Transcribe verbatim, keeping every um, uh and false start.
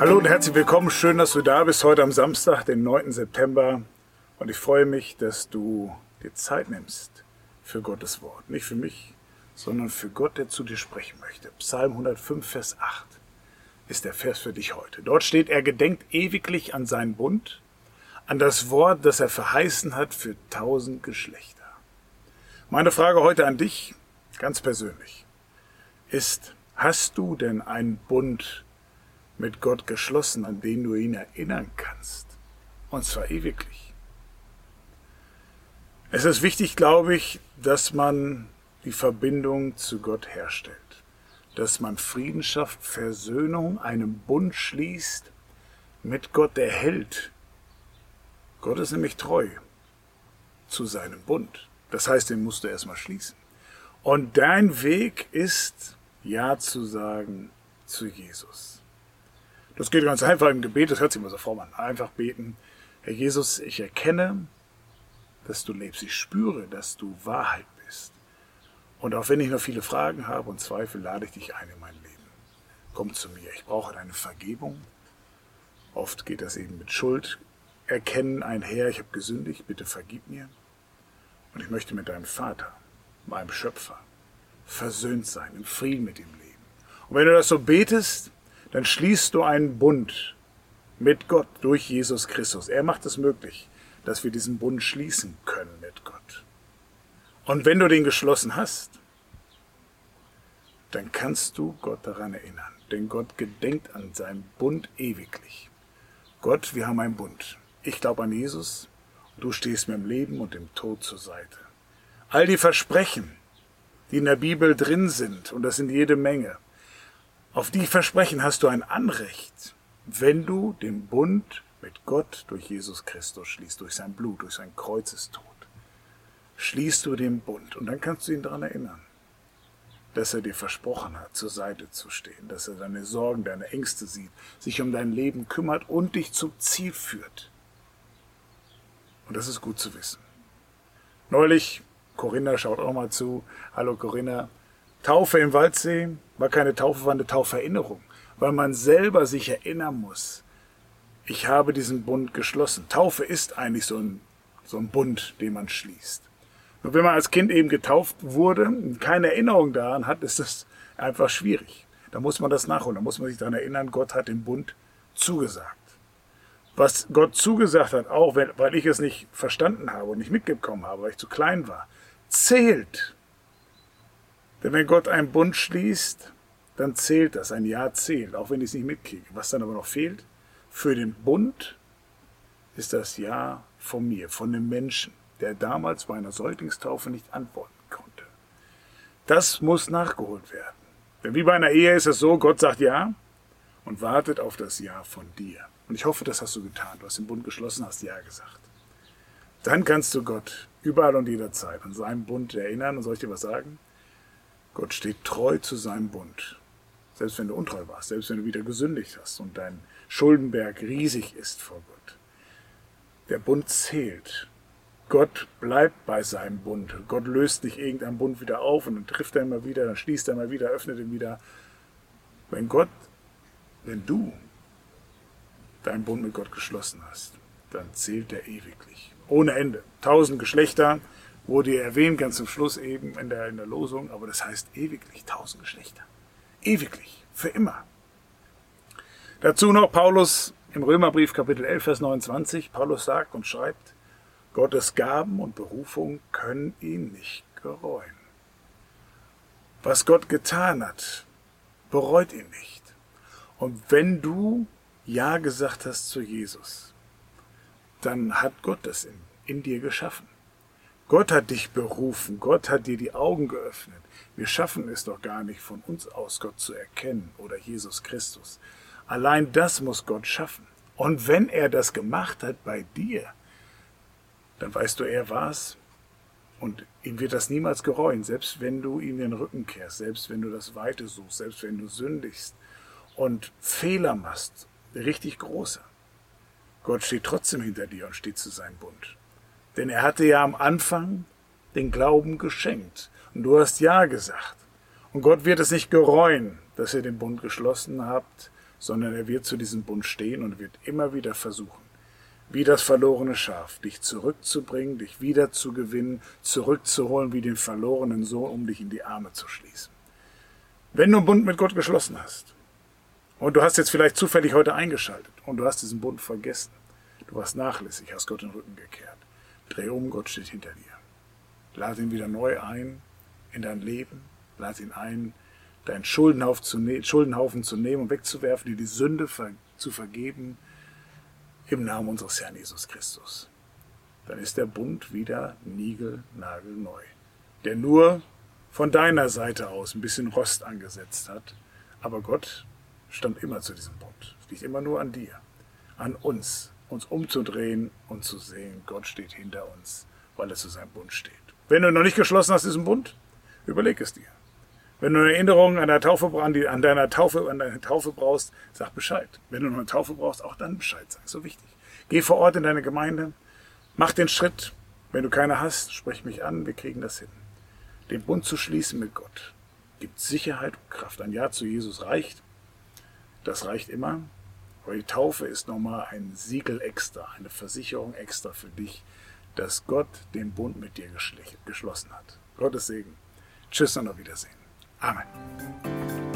Hallo und herzlich willkommen. Schön, dass du da bist heute am Samstag, den neunten September. Und ich freue mich, dass du dir Zeit nimmst für Gottes Wort. Nicht für mich, sondern für Gott, der zu dir sprechen möchte. Psalm hundertfünf, Vers acht ist der Vers für dich heute. Dort steht, er gedenkt ewiglich an seinen Bund, an das Wort, das er verheißen hat für tausend Geschlechter. Meine Frage heute an dich, ganz persönlich, ist, hast du denn einen Bund mit Gott geschlossen, an den du ihn erinnern kannst? Und zwar ewiglich. Es ist wichtig, glaube ich, dass man die Verbindung zu Gott herstellt. Dass man Frieden schafft, Versöhnung, einen Bund schließt mit Gott, der hält. Gott ist nämlich treu zu seinem Bund. Das heißt, den musst du erstmal schließen. Und dein Weg ist, Ja zu sagen zu Jesus. Das geht ganz einfach im Gebet, das hört sich immer so vor an. Einfach beten. Herr Jesus, ich erkenne, dass du lebst. Ich spüre, dass du Wahrheit bist. Und auch wenn ich noch viele Fragen habe und Zweifel, lade ich dich ein in mein Leben. Komm zu mir. Ich brauche deine Vergebung. Oft geht das eben mit Schuld. Erkennen einher, ich habe gesündigt, bitte vergib mir. Und ich möchte mit deinem Vater, meinem Schöpfer, versöhnt sein, im Frieden mit ihm leben. Und wenn du das so betest, dann schließt du einen Bund mit Gott durch Jesus Christus. Er macht es möglich, dass wir diesen Bund schließen können mit Gott. Und wenn du den geschlossen hast, dann kannst du Gott daran erinnern. Denn Gott gedenkt an seinen Bund ewiglich. Gott, wir haben einen Bund. Ich glaube an Jesus und du stehst mir im Leben und im Tod zur Seite. All die Versprechen, die in der Bibel drin sind, und das sind jede Menge, auf die Versprechen hast du ein Anrecht, wenn du den Bund mit Gott durch Jesus Christus schließt, durch sein Blut, durch sein Kreuzestod. Schließt du den Bund und dann kannst du ihn daran erinnern, dass er dir versprochen hat, zur Seite zu stehen, dass er deine Sorgen, deine Ängste sieht, sich um dein Leben kümmert und dich zum Ziel führt. Und das ist gut zu wissen. Neulich, Corinna schaut auch mal zu, hallo Corinna, Taufe im Waldsee war keine Taufe, war eine Tauferinnerung, weil man selber sich erinnern muss, ich habe diesen Bund geschlossen. Taufe ist eigentlich so ein, so ein Bund, den man schließt. Nur wenn man als Kind eben getauft wurde und keine Erinnerung daran hat, ist das einfach schwierig. Da muss man das nachholen, da muss man sich daran erinnern, Gott hat den Bund zugesagt. Was Gott zugesagt hat, auch wenn, weil ich es nicht verstanden habe und nicht mitgekommen habe, weil ich zu klein war, zählt. Denn wenn Gott einen Bund schließt, dann zählt das, ein Ja zählt, auch wenn ich es nicht mitkriege. Was dann aber noch fehlt, für den Bund ist das Ja von mir, von dem Menschen, der damals bei einer Säuglingstaufe nicht antworten konnte. Das muss nachgeholt werden. Denn wie bei einer Ehe ist es so, Gott sagt Ja und wartet auf das Ja von dir. Und ich hoffe, das hast du getan. Du hast den Bund geschlossen, hast Ja gesagt. Dann kannst du Gott überall und jederzeit an seinen Bund erinnern. Und soll ich dir was sagen? Gott steht treu zu seinem Bund. Selbst wenn du untreu warst, selbst wenn du wieder gesündigt hast und dein Schuldenberg riesig ist vor Gott. Der Bund zählt. Gott bleibt bei seinem Bund. Gott löst nicht irgendeinen Bund wieder auf und dann trifft er immer wieder, dann schließt er immer wieder, öffnet ihn wieder. Wenn Gott, wenn du deinen Bund mit Gott geschlossen hast, dann zählt er ewiglich. Ohne Ende. Tausend Geschlechter wurde erwähnt, ganz zum Schluss eben in der, in der Losung, aber das heißt ewiglich, tausend Geschlechter. Ewiglich, für immer. Dazu noch Paulus im Römerbrief Kapitel elf, Vers neunundzwanzig. Paulus sagt und schreibt, Gottes Gaben und Berufung können ihn nicht gereuen. Was Gott getan hat, bereut ihn nicht. Und wenn du Ja gesagt hast zu Jesus, dann hat Gott das in, in dir geschaffen. Gott hat dich berufen, Gott hat dir die Augen geöffnet. Wir schaffen es doch gar nicht, von uns aus Gott zu erkennen oder Jesus Christus. Allein das muss Gott schaffen. Und wenn er das gemacht hat bei dir, dann weißt du, er war's. Und ihm wird das niemals gereuen, selbst wenn du ihm den Rücken kehrst, selbst wenn du das Weite suchst, selbst wenn du sündigst und Fehler machst, richtig große. Gott steht trotzdem hinter dir und steht zu seinem Bund. Denn er hatte ja am Anfang den Glauben geschenkt. Und du hast Ja gesagt. Und Gott wird es nicht gereuen, dass ihr den Bund geschlossen habt, sondern er wird zu diesem Bund stehen und wird immer wieder versuchen, wie das verlorene Schaf, dich zurückzubringen, dich wieder zu gewinnen, zurückzuholen, wie den verlorenen Sohn, um dich in die Arme zu schließen. Wenn du einen Bund mit Gott geschlossen hast und du hast jetzt vielleicht zufällig heute eingeschaltet und du hast diesen Bund vergessen, du warst nachlässig, hast Gott den Rücken gekehrt, dreh um, Gott steht hinter dir. Lade ihn wieder neu ein in dein Leben, lade ihn ein, deinen Schuldenhaufen zu, ne- Schuldenhaufen zu nehmen und wegzuwerfen, dir die Sünde ver- zu vergeben, im Namen unseres Herrn Jesus Christus. Dann ist der Bund wieder niegelnagelneu, der nur von deiner Seite aus ein bisschen Rost angesetzt hat. Aber Gott stand immer zu diesem Bund. Es liegt immer nur an dir, an uns, uns umzudrehen und zu sehen, Gott steht hinter uns, weil er zu seinem Bund steht. Wenn du noch nicht geschlossen hast, diesen Bund, überleg es dir. Wenn du eine Erinnerung an, der Taufe, an, die, an deiner Taufe, an deine Taufe brauchst, sag Bescheid. Wenn du noch eine Taufe brauchst, auch dann Bescheid sagen. So wichtig. Geh vor Ort in deine Gemeinde, mach den Schritt. Wenn du keine hast, sprich mich an, wir kriegen das hin. Den Bund zu schließen mit Gott gibt Sicherheit und Kraft. Ein Ja zu Jesus reicht. Das reicht immer. Aber die Taufe ist nochmal ein Siegel extra, eine Versicherung extra für dich, dass Gott den Bund mit dir geschlossen hat. Gottes Segen. Tschüss und auf Wiedersehen. Amen.